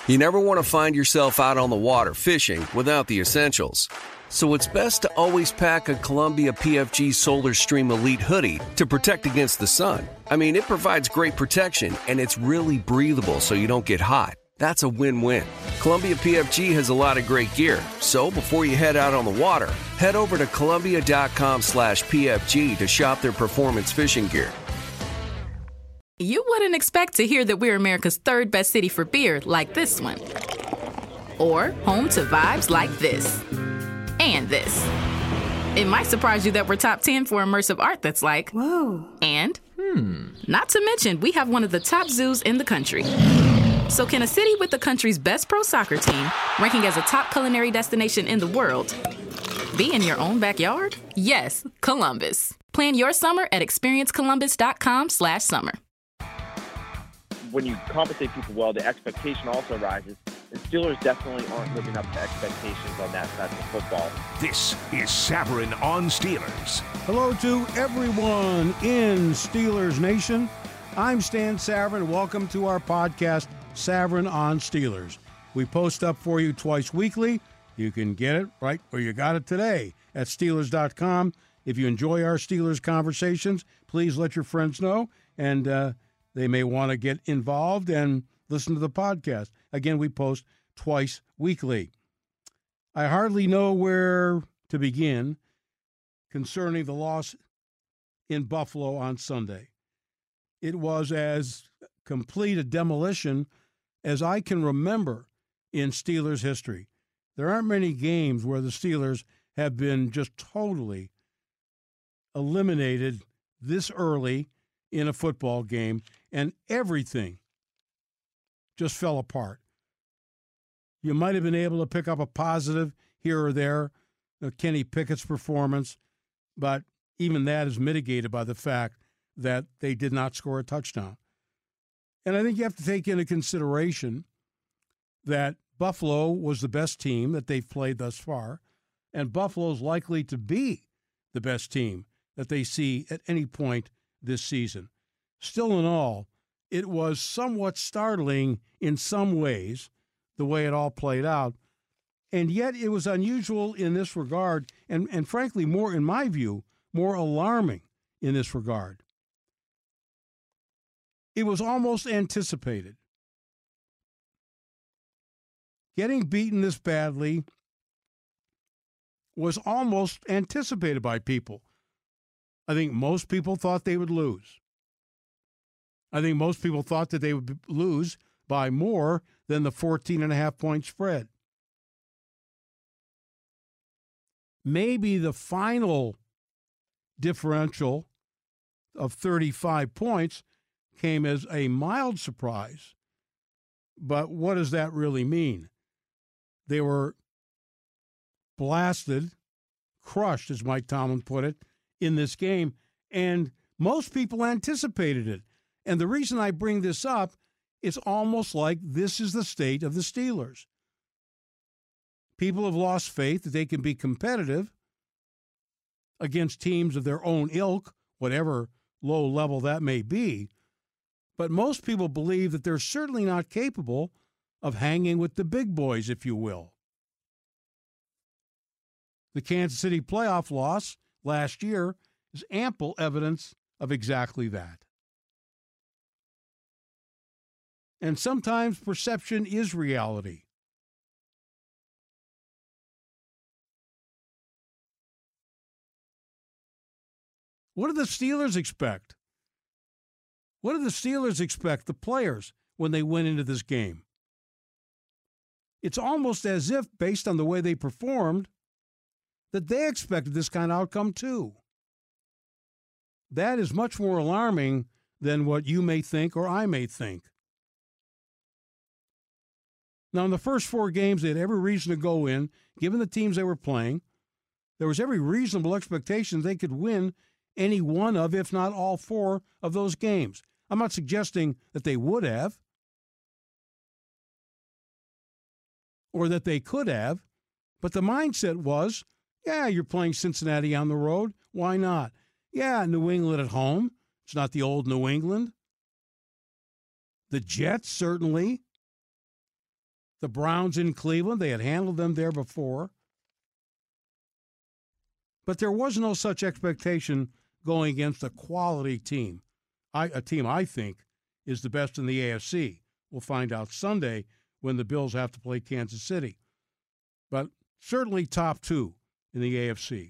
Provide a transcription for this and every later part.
You never want to find yourself out on the water fishing without the essentials. So it's best to always pack a Columbia PFG Solar Stream Elite hoodie to protect against the sun. I mean, it provides great protection and it's really breathable so you don't get hot. That's a win-win. Columbia PFG has a lot of great gear. So before you head out on the water, head over to Columbia.com/PFG to shop their performance fishing gear. You wouldn't expect to hear that we're America's third best city for beer like this one. Or home to vibes like this. And this. It might surprise you that we're top 10 for immersive art that's like, whoa. And, not to mention, we have one of the top zoos in the country. So can a city with the country's best pro soccer team, ranking as a top culinary destination in the world, be in your own backyard? Yes, Columbus. Plan your summer at experiencecolumbus.com/summer. When you compensate people well, the expectation also rises. And Steelers definitely aren't living up to expectations on that side of football. This is Savran on Steelers. Hello to everyone in Steelers Nation. I'm Stan Savran. Welcome to our podcast, Savran on Steelers. We post up for you twice weekly. You can get it right where you got it today at Steelers.com. If you enjoy our Steelers conversations, please let your friends know, and they may want to get involved and listen to the podcast. Again, we post twice weekly. I hardly know where to begin concerning the loss in Buffalo on Sunday. It was as complete a demolition as I can remember in Steelers history. There aren't many games where the Steelers have been just totally eliminated this early in a football game, and everything just fell apart. You might have been able to pick up a positive here or there, Kenny Pickett's performance, but even that is mitigated by the fact that they did not score a touchdown. And I think you have to take into consideration that Buffalo was the best team that they've played thus far, and Buffalo's likely to be the best team that they see at any point this season. Still in all, it was somewhat startling in some ways, the way it all played out, and yet it was unusual in this regard, and frankly, more, in my view, more alarming in this regard. It was almost anticipated. Getting beaten this badly was almost anticipated by people. I think most people thought they would lose. I think most people thought that they would lose by more than the 14.5-point spread. Maybe the final differential of 35 points came as a mild surprise. But what does that really mean? They were blasted, crushed, as Mike Tomlin put it, in this game, and most people anticipated it. And the reason I bring this up, it's almost like this is the state of the Steelers. People have lost faith that they can be competitive against teams of their own ilk, whatever low level that may be. But most people believe that they're certainly not capable of hanging with the big boys, if you will. The Kansas City playoff loss last year is ample evidence of exactly that. And sometimes perception is reality. What do the Steelers expect? What do the Steelers expect, the players, when they went into this game? It's almost as if, based on the way they performed, that they expected this kind of outcome too. That is much more alarming than what you may think or I may think. Now, in the first 4 games, they had every reason to go in, given the teams they were playing. There was every reasonable expectation they could win any one of, if not all 4 of those games. I'm not suggesting that they would have or that they could have, but the mindset was, yeah, you're playing Cincinnati on the road. Why not? Yeah, New England at home. It's not the old New England. The Jets, certainly. The Browns in Cleveland, they had handled them there before. But there was no such expectation going against a quality team. A team I think is the best in the AFC. We'll find out Sunday when the Bills have to play Kansas City. But certainly top two in the AFC.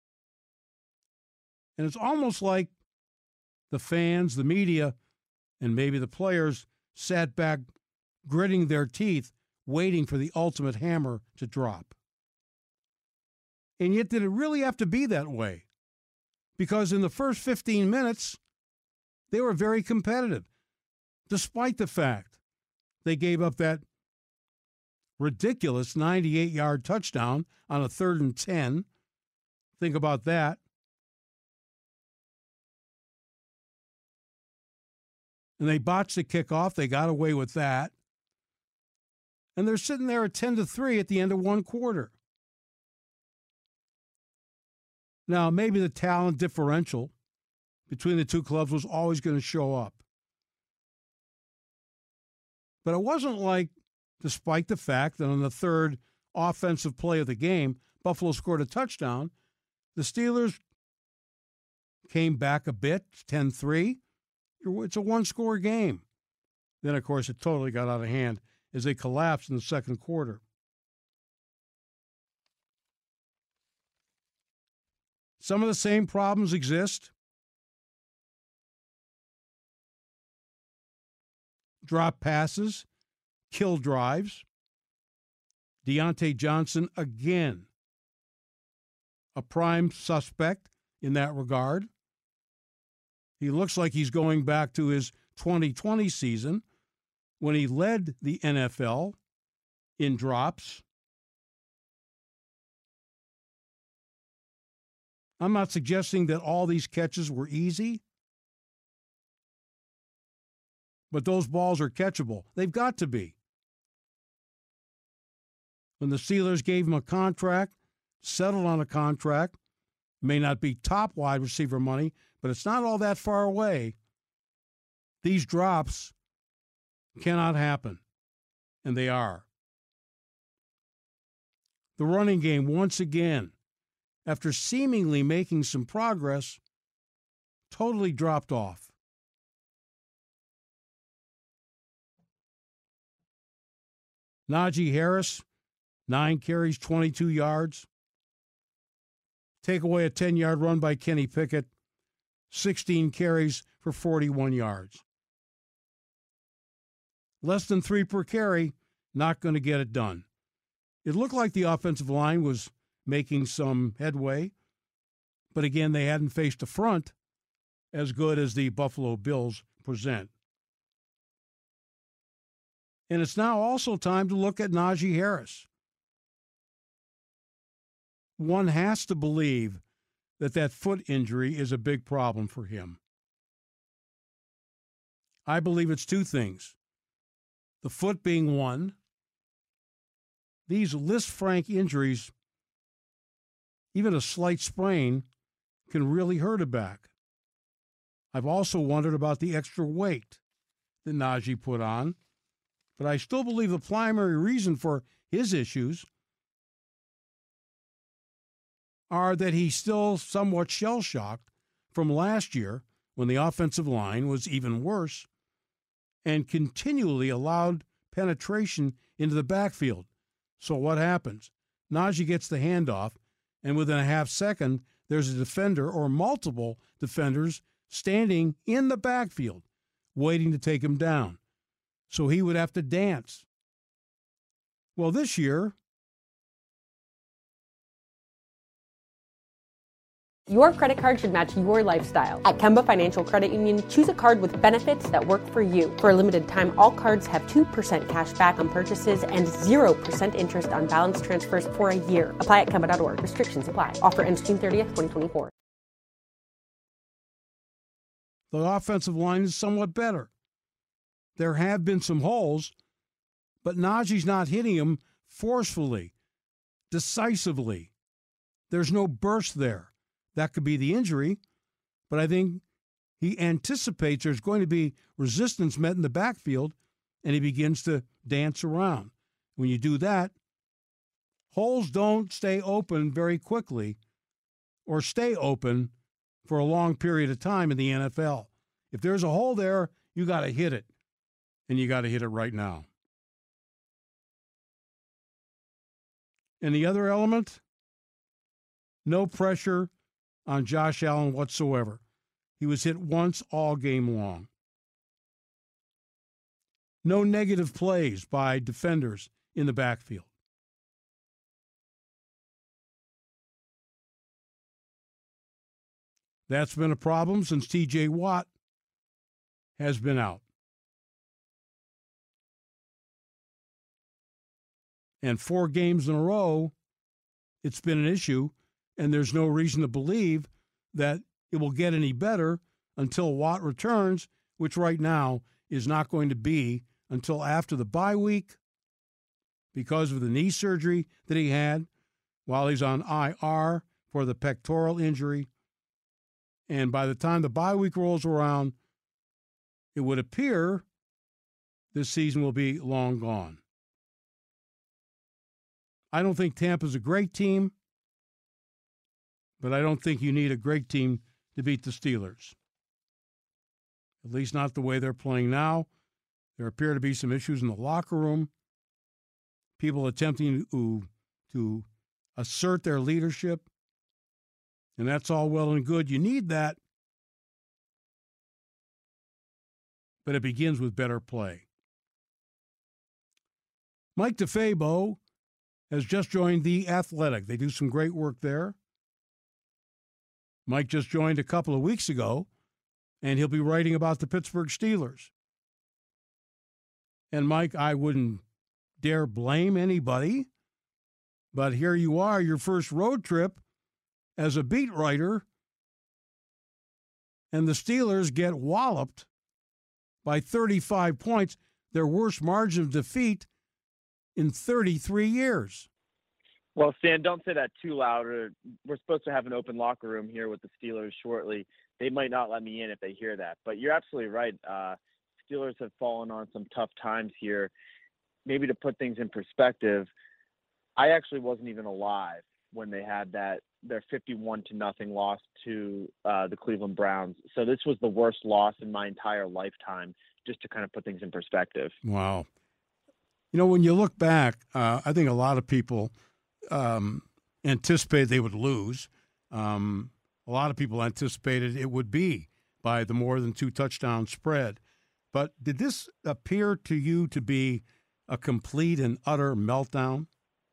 And it's almost like the fans, the media, and maybe the players sat back gritting their teeth, waiting for the ultimate hammer to drop. And yet, did it really have to be that way? Because in the first 15 minutes, they were very competitive, despite the fact they gave up that ridiculous 98-yard touchdown on a 3rd and 10. Think about that. And they botched the kickoff. They got away with that. And they're sitting there at 10-3 at the end of one quarter. Now, maybe the talent differential between the two clubs was always going to show up. But it wasn't like, despite the fact that on the third offensive play of the game, Buffalo scored a touchdown, the Steelers came back a bit, 10-3. It's a one-score game. Then, of course, it totally got out of hand as they collapsed in the second quarter. Some of the same problems exist. Drop passes, kill drives. Deontay Johnson, again, a prime suspect in that regard. He looks like he's going back to his 2020 season when he led the NFL in drops. I'm not suggesting that all these catches were easy, but those balls are catchable. They've got to be. When the Steelers gave him a contract, settled on a contract, may not be top wide receiver money, but it's not all that far away. These drops cannot happen, and they are. The running game, once again, after seemingly making some progress, totally dropped off. Najee Harris, 9 carries, 22 yards. Take away a 10-yard run by Kenny Pickett, 16 carries for 41 yards. Less than 3 per carry, not going to get it done. It looked like the offensive line was making some headway, but again, they hadn't faced a front as good as the Buffalo Bills present. And it's now also time to look at Najee Harris. One has to believe that that foot injury is a big problem for him. I believe it's 2 things. The foot being one. These Lisfranc injuries, even a slight sprain, can really hurt a back. I've also wondered about the extra weight that Najee put on, but I still believe the primary reason for his issues are that he's still somewhat shell-shocked from last year when the offensive line was even worse and continually allowed penetration into the backfield. So what happens? Najee gets the handoff, and within a half second, there's a defender or multiple defenders standing in the backfield waiting to take him down. So he would have to dance. Well, this year, your credit card should match your lifestyle. At Kemba Financial Credit Union, choose a card with benefits that work for you. For a limited time, all cards have 2% cash back on purchases and 0% interest on balance transfers for a year. Apply at Kemba.org. Restrictions apply. Offer ends June 30th, 2024. the offensive line is somewhat better. There have been some holes, but Najee's not hitting him forcefully, decisively. There's no burst there. That could be the injury, but I think he anticipates there's going to be resistance met in the backfield, and he begins to dance around. When you do that, holes don't stay open very quickly or stay open for a long period of time in the NFL. If there's a hole there, you got to hit it, and you got to hit it right now. And the other element, no pressure on Josh Allen whatsoever. He was hit once all game long. No negative plays by defenders in the backfield. That's been a problem since T.J. Watt has been out. And 4 games in a row, it's been an issue, and there's no reason to believe that it will get any better until Watt returns, which right now is not going to be until after the bye week because of the knee surgery that he had while he's on IR for the pectoral injury. And by the time the bye week rolls around, it would appear this season will be long gone. I don't think Tampa's a great team, but I don't think you need a great team to beat the Steelers. At least not the way they're playing now. There appear to be some issues in the locker room. People attempting to assert their leadership. And that's all well and good. You need that. But it begins with better play. Mike DeFabo has just joined The Athletic. They do some great work there. Mike just joined a couple of weeks ago, and he'll be writing about the Pittsburgh Steelers. And, Mike, I wouldn't dare blame anybody, but here you are, your first road trip as a beat writer, and the Steelers get walloped by 35 points, their worst margin of defeat in 33 years. Well, Stan, don't say that too loud. We're supposed to have an open locker room here with the Steelers shortly. They might not let me in if they hear that. But you're absolutely right. Steelers have fallen on some tough times here. Maybe to put things in perspective, I actually wasn't even alive when they had their 51-0 loss to the Cleveland Browns. So this was the worst loss in my entire lifetime, just to kind of put things in perspective. Wow. You know, when you look back, I think a lot of people anticipated they would lose. A lot of people anticipated it would be by the more than 2 touchdown spread. But did this appear to you to be a complete and utter meltdown?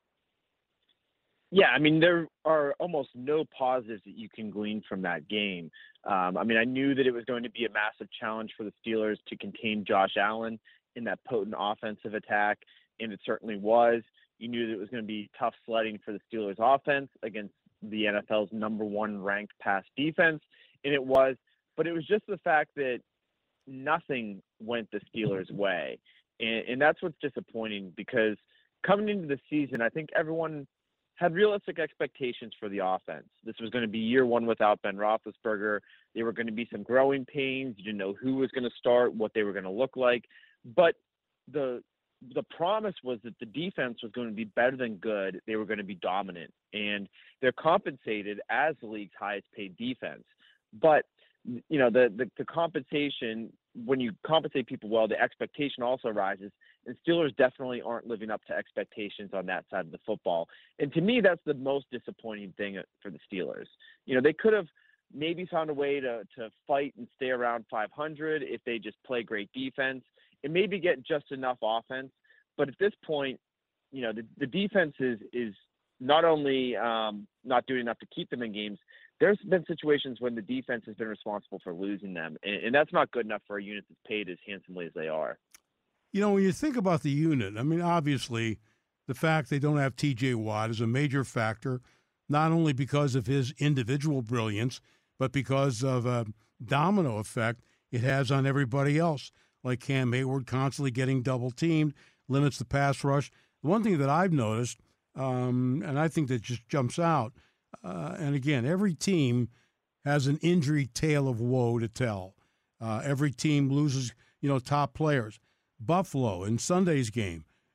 Yeah, I mean, there are almost no positives that you can glean from that game. I mean, I knew that it was going to be a massive challenge for the Steelers to contain Josh Allen in that potent offensive attack, and it certainly was. You knew that it was going to be tough sledding for the Steelers offense against the NFL's number 1 ranked pass defense, and it was. But it was just the fact that nothing went the Steelers' way, and that's what's disappointing, because coming into the season, I think everyone had realistic expectations for the offense. This was going to be year 1 without Ben Roethlisberger. There were going to be some growing pains. You didn't know who was going to start, what they were going to look like. But the promise was that the defense was going to be better than good. They were going to be dominant. And they're compensated as the league's highest paid defense. But, you know, the compensation, when you compensate people well, the expectation also rises. And Steelers definitely aren't living up to expectations on that side of the football. And to me, that's the most disappointing thing for the Steelers. You know, they could have maybe found a way to fight and stay around 500 if they just play great defense and maybe get just enough offense. But at this point, you know, the defense is not only not doing enough to keep them in games, there's been situations when the defense has been responsible for losing them. And that's not good enough for a unit that's paid as handsomely as they are. You know, when you think about the unit, I mean, obviously, the fact they don't have T.J. Watt is a major factor, not only because of his individual brilliance, but because of a domino effect it has on everybody else, like Cam Hayward constantly getting double-teamed, limits the pass rush. The one thing that I've noticed, and I think that just jumps out, and again, every team has an injury tale of woe to tell. Every team loses, top players. Buffalo in Sunday's game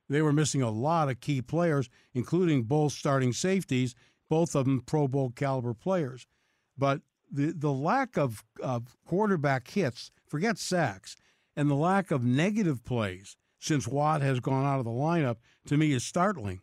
They were missing a lot of key players, including both starting safeties, both of them Pro Bowl caliber players. But the lack of quarterback hits, forget sacks, and the lack of negative plays since Watt has gone out of the lineup, to me, is startling.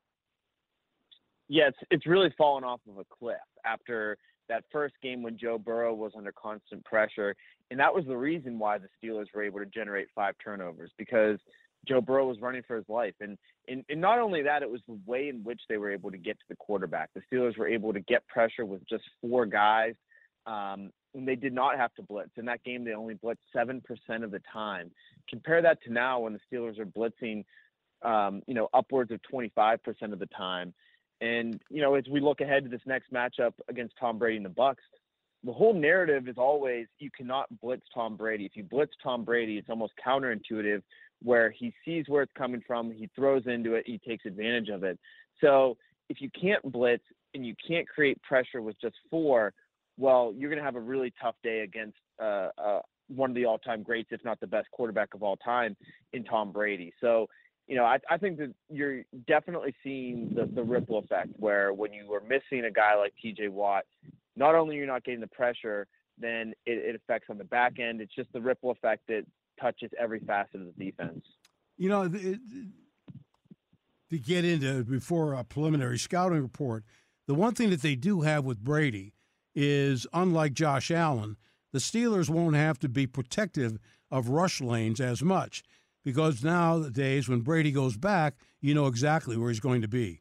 Yeah, it's really fallen off of a cliff after that first game when Joe Burrow was under constant pressure. And that was the reason why the Steelers were able to generate 5 turnovers, because Joe Burrow was running for his life. And not only that, it was the way in which they were able to get to the quarterback. The Steelers were able to get pressure with just 4 guys. And they did not have to blitz. In that game, they only blitzed 7% of the time. Compare that to now when the Steelers are blitzing, upwards of 25% of the time. And, as we look ahead to this next matchup against Tom Brady and the Bucs, the whole narrative is always you cannot blitz Tom Brady. If you blitz Tom Brady, it's almost counterintuitive, where he sees where it's coming from, he throws into it, he takes advantage of it. So if you can't blitz and you can't create pressure with just 4, well, you're going to have a really tough day against one of the all-time greats, if not the best quarterback of all time, in Tom Brady. So, I think that you're definitely seeing the ripple effect, where when you are missing a guy like TJ Watt, not only you're not getting the pressure, then it affects on the back end. It's just the ripple effect that touches every facet of the defense. To get into before a preliminary scouting report, the one thing that they do have with Brady is, unlike Josh Allen, the Steelers won't have to be protective of rush lanes as much, because nowadays when Brady goes back, you know exactly where he's going to be.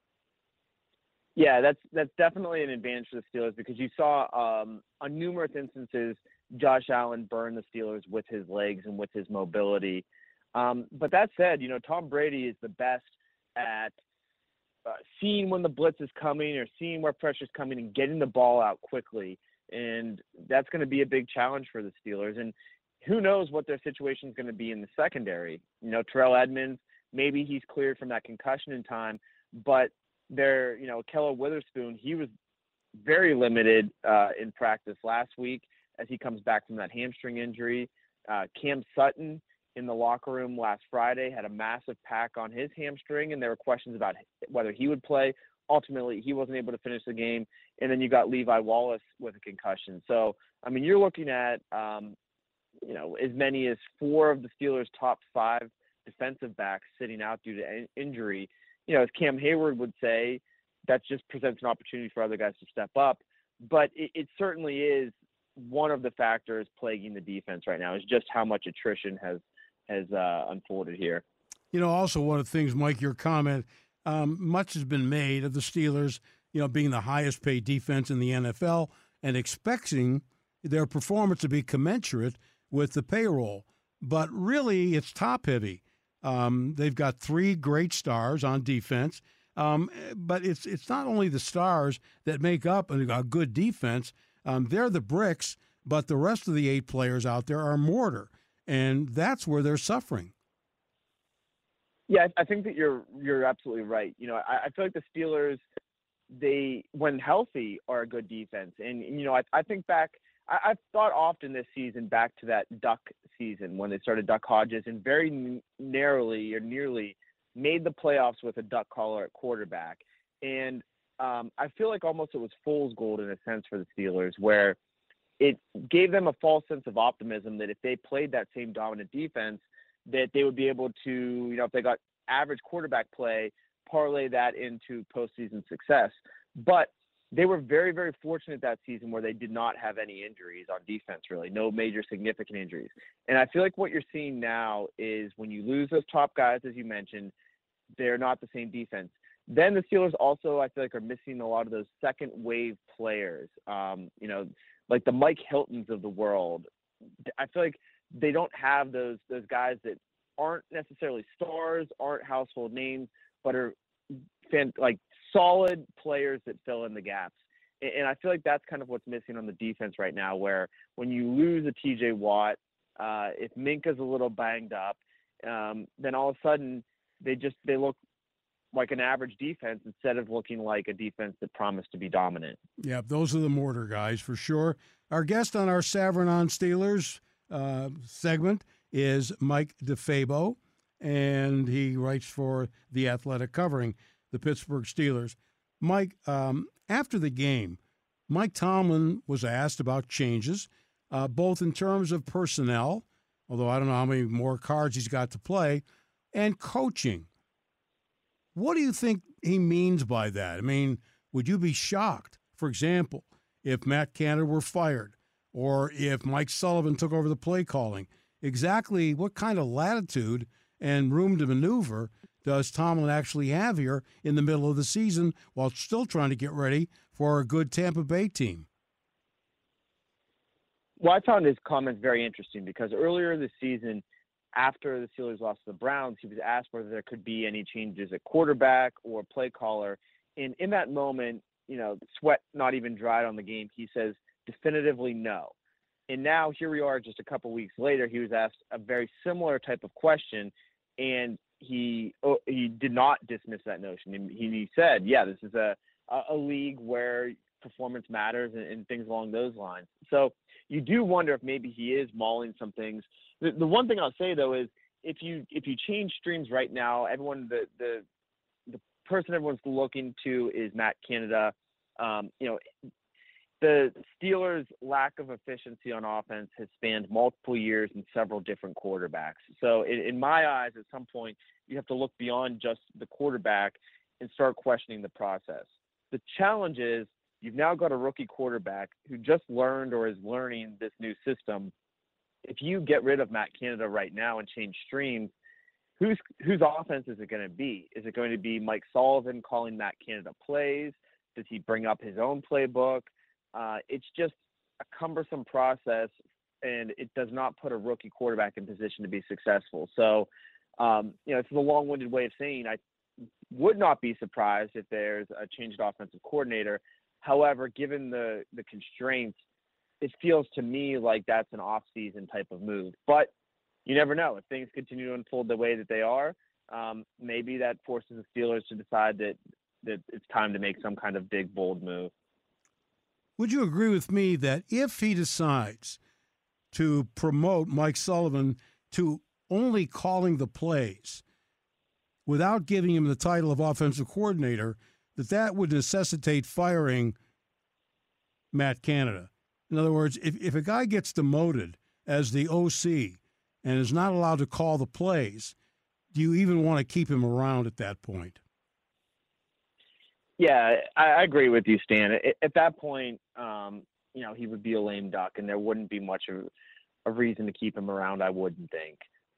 Yeah, that's definitely an advantage for the Steelers, because you saw on numerous instances Josh Allen burn the Steelers with his legs and with his mobility. But that said, Tom Brady is the best at seeing when the blitz is coming or seeing where pressure is coming and getting the ball out quickly. And that's going to be a big challenge for the Steelers. And who knows what their situation is going to be in the secondary. Terrell Edmonds, maybe he's cleared from that concussion in time, but Keller Witherspoon, he was very limited in practice last week as he comes back from that hamstring injury. Cam Sutton in the locker room last Friday had a massive pack on his hamstring, and there were questions about whether he would play. Ultimately, he wasn't able to finish the game. And then you got Levi Wallace with a concussion. So, you're looking at, as many as 4 of the Steelers' top 5 defensive backs sitting out due to injury. As Cam Hayward would say, that just presents an opportunity for other guys to step up. But it certainly is one of the factors plaguing the defense right now, is just how much attrition has unfolded here. Also one of the things, Mike, your comment, much has been made of the Steelers, being the highest paid defense in the NFL and expecting their performance to be commensurate with the payroll. But really, it's top heavy. They've got 3 great stars on defense, but it's not only the stars that make up a good defense. They're the bricks, but the rest of the 8 players out there are mortar, and that's where they're suffering. Yeah, I think that you're absolutely right. I feel like the Steelers, they, when healthy, are a good defense. And I think back, I've thought often this season back to that Duck season when they started Duck Hodges and very narrowly or nearly made the playoffs with a duck caller at quarterback. And I feel like almost it was fool's gold in a sense for the Steelers, where it gave them a false sense of optimism that if they played that same dominant defense, that they would be able to, if they got average quarterback play, parlay that into postseason success. But they were very, very fortunate that season where they did not have any injuries on defense, really, no major significant injuries. And I feel like what you're seeing now is when you lose those top guys, as you mentioned, they're not the same defense. Then the Steelers also, I feel like, are missing a lot of those second wave players, like the Mike Hiltons of the world. I feel like they don't have those guys that aren't necessarily stars, aren't household names, but are solid players that fill in the gaps. And I feel like that's kind of what's missing on the defense right now, where when you lose a TJ Watt, if Minka's a little banged up, then all of a sudden they look like an average defense instead of looking like a defense that promised to be dominant. Yeah, those are the mortar guys for sure. Our guest on our Savran on Steelers segment is Mike DeFabo. and he writes for The Athletic covering the Pittsburgh Steelers. Mike, after the game, Mike Tomlin was asked about changes, both in terms of personnel, although I don't know how many more cards he's got to play, and coaching. What do you think he means by that? I mean, would you be shocked, for example, if Matt Canada were fired or if Mike Sullivan took over the play calling? Exactly what kind of latitude and room to maneuver does Tomlin actually have here in the middle of the season while still trying to get ready for a good Tampa Bay team? Well, I found his comments very interesting because earlier this season, after the Steelers lost to the Browns, he was asked whether there could be any changes at quarterback or play caller. And in that moment, sweat not even dried on the game. He says definitively no. And now here we are just a couple weeks later, he was asked a very similar type of question, and he did not dismiss that notion. And he said, yeah, this is a league where performance matters and things along those lines. So you do wonder if maybe he is mulling some things. The one thing I'll say, though, is if you change streams right now, everyone the person everyone's looking to is Matt Canada. The Steelers' lack of efficiency on offense has spanned multiple years and several different quarterbacks. So in my eyes, at some point, you have to look beyond just the quarterback and start questioning the process. The challenge is you've now got a rookie quarterback who just learned or is learning this new system. If you get rid of Matt Canada right now and change streams, whose offense is it going to be? Is it going to be Mike Sullivan calling Matt Canada plays? Does he bring up his own playbook? It's just a cumbersome process, and it does not put a rookie quarterback in position to be successful. So, it's a long-winded way of saying I would not be surprised if there's a changed offensive coordinator. However, given the constraints, it feels to me like that's an off-season type of move. But you never know. If things continue to unfold the way that they are, maybe that forces the Steelers to decide that it's time to make some kind of big, bold move. Would you agree with me that if he decides to promote Mike Sullivan to only calling the plays without giving him the title of offensive coordinator, that would necessitate firing Matt Canada? In other words, if a guy gets demoted as the OC and is not allowed to call the plays, do you even want to keep him around at that point? Yeah, I agree with you, Stan. At that point, he would be a lame duck, and there wouldn't be much of a reason to keep him around, I wouldn't think.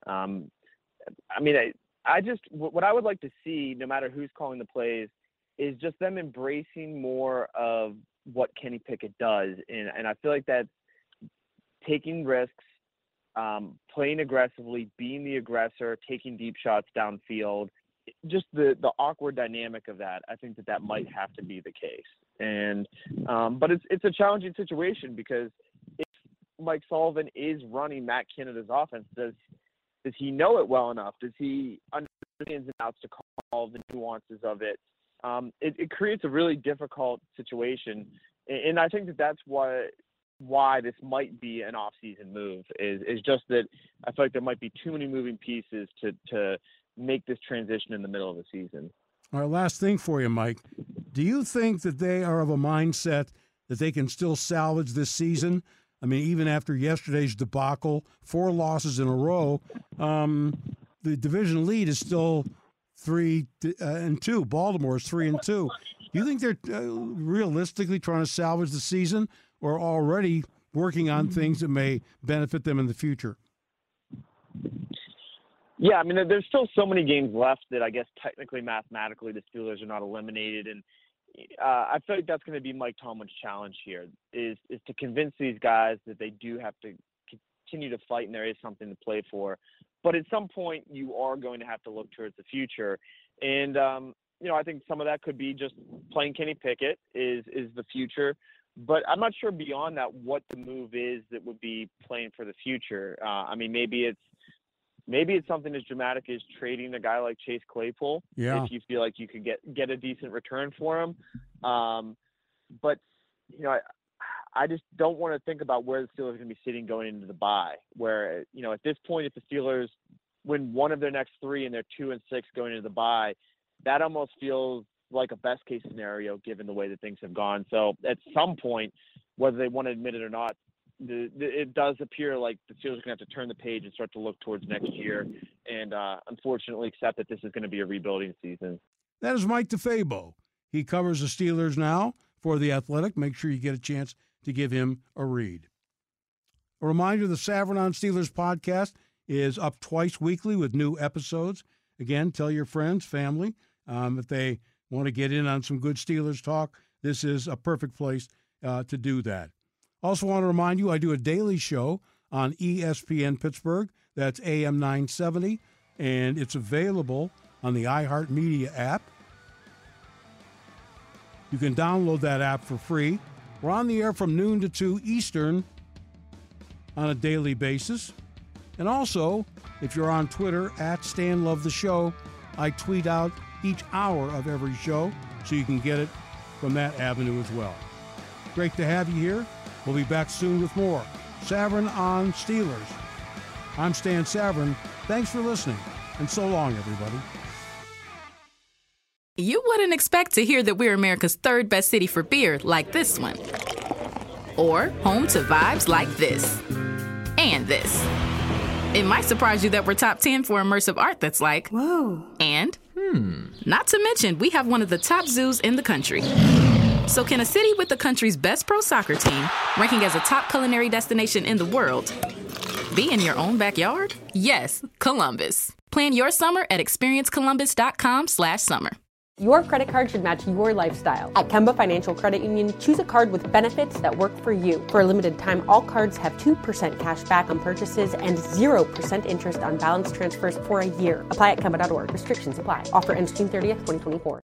What I would like to see, no matter who's calling the plays, is just them embracing more of what Kenny Pickett does. And I feel like that's taking risks, playing aggressively, being the aggressor, taking deep shots downfield, just the awkward dynamic of that. I think that might have to be the case. And but it's a challenging situation because if Mike Sullivan is running Matt Canada's offense, does he know it well enough? Does he understand the ins and outs to call the nuances of it? It creates a really difficult situation, and I think that's why this might be an off-season move is just that I feel like there might be too many moving pieces to make this transition in the middle of the season. All right, last thing for you, Mike. Do you think that they are of a mindset that they can still salvage this season? I mean, even after yesterday's debacle, 4 losses in a row, the division lead is still 3-2. Baltimore is 3-2. Do you think they're realistically trying to salvage the season, or already working on things that may benefit them in the future? Yeah, I mean, there's still so many games left that I guess technically, mathematically, the Steelers are not eliminated. And I feel like that's going to be Mike Tomlin's challenge here is to convince these guys that they do have to continue to fight and there is something to play for. But at some point, you are going to have to look towards the future. And, I think some of that could be just playing Kenny Pickett is the future. But I'm not sure beyond that what the move is that would be playing for the future. Maybe it's something as dramatic as trading a guy like Chase Claypool if you feel like you could get a decent return for him. But I just don't want to think about where the Steelers are going to be sitting going into the bye. Where at this point, if the Steelers win one of their next 3 and they're 2-6 going into the bye, that almost feels like a best case scenario given the way that things have gone. So at some point, whether they want to admit it or not, it does appear like the Steelers are going to have to turn the page and start to look towards next year and unfortunately accept that this is going to be a rebuilding season. That is Mike DeFabo. He covers the Steelers now for The Athletic. Make sure you get a chance to give him a read. A reminder, the Savran on Steelers podcast is up twice weekly with new episodes. Again, tell your friends, family, if they want to get in on some good Steelers talk, this is a perfect place to do that. Also want to remind you, I do a daily show on ESPN Pittsburgh. That's AM 970, and it's available on the iHeartMedia app. You can download that app for free. We're on the air from noon to 2 Eastern on a daily basis. And also, if you're on Twitter, @StanLoveTheShow, I tweet out each hour of every show, so you can get it from that avenue as well. Great to have you here. We'll be back soon with more Savran on Steelers. I'm Stan Savran. Thanks for listening, and so long, everybody. You wouldn't expect to hear that we're America's 3rd best city for beer like this one. Or home to vibes like this. And this. It might surprise you that we're top 10 for immersive art that's like, whoa. And, not to mention, we have one of the top zoos in the country. So can a city with the country's best pro soccer team, ranking as a top culinary destination in the world, be in your own backyard? Yes, Columbus. Plan your summer at experiencecolumbus.com/summer. Your credit card should match your lifestyle. At Kemba Financial Credit Union, choose a card with benefits that work for you. For a limited time, all cards have 2% cash back on purchases and 0% interest on balance transfers for a year. Apply at Kemba.org. Restrictions apply. Offer ends June 30th, 2024.